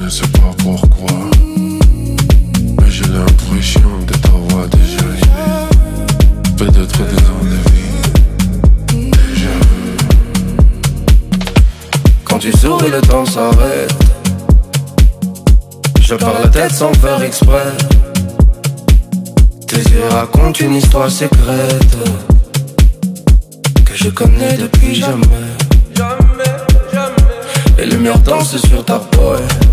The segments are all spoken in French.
ne sais pas pourquoi, mais j'ai l'impression de t'avoir déjà aimé. Peut-être des ans de vie, déjà vu. Quand tu souris, le temps s'arrête. Je perds la tête sans faire exprès. Tes yeux racontent une histoire secrète que je connais depuis jamais. Les lumières dansent sur ta peau.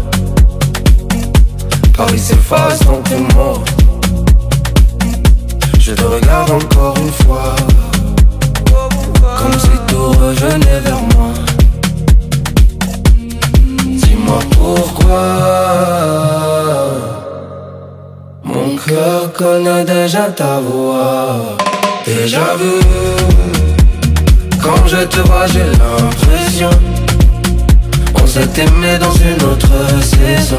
Paris s'efface dans tes mots. Je te regarde encore une fois, comme si tout revenait vers moi. Dis-moi pourquoi mon cœur connaît déjà ta voix. Déjà vu, quand je te vois j'ai l'impression on s'est aimé dans une autre saison.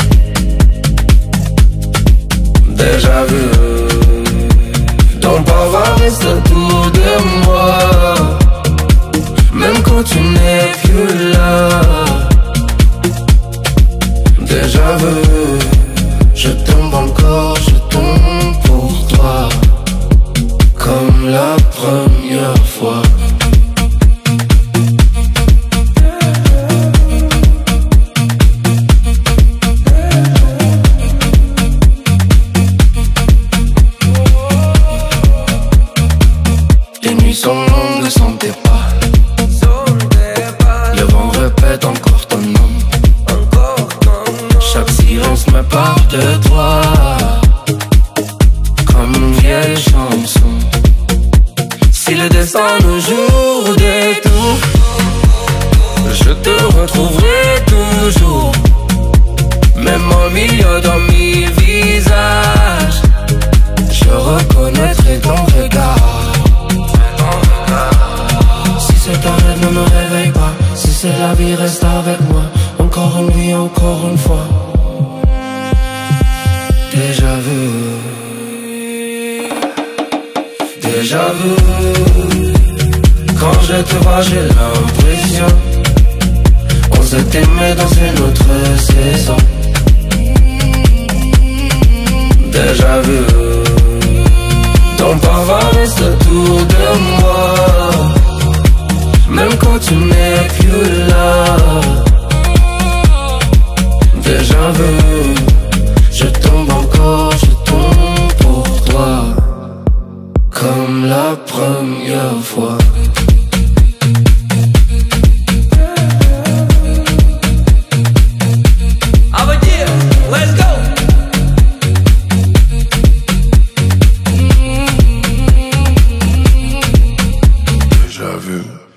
Déjà vu, ton parfum reste autour de moi, même quand tu n'es plus là. Déjà vu, je tombe encore, je tombe pour toi, comme la première fois. Les nuits sont longues sans tes pas, le vent répète encore ton nom. Chaque silence me parle de toi, comme une vieille chanson. Si le destin nous joue des tours, je te retrouverai toujours, même au milieu de mes visages. Je reconnaîtrai ton regard. Si c'est un rêve, ne me réveille pas. Si c'est la vie, reste avec moi. Encore une vie, encore une fois. Déjà vu, déjà vu. Quand je te vois j'ai l'impression on s'est aimé dans une autre saison. Déjà vu, ton parfum reste autour de moi, même quand tu n'es plus là. Déjà vu, je tombe encore, je tombe pour toi, comme la première fois. Let's go! Déjà vu.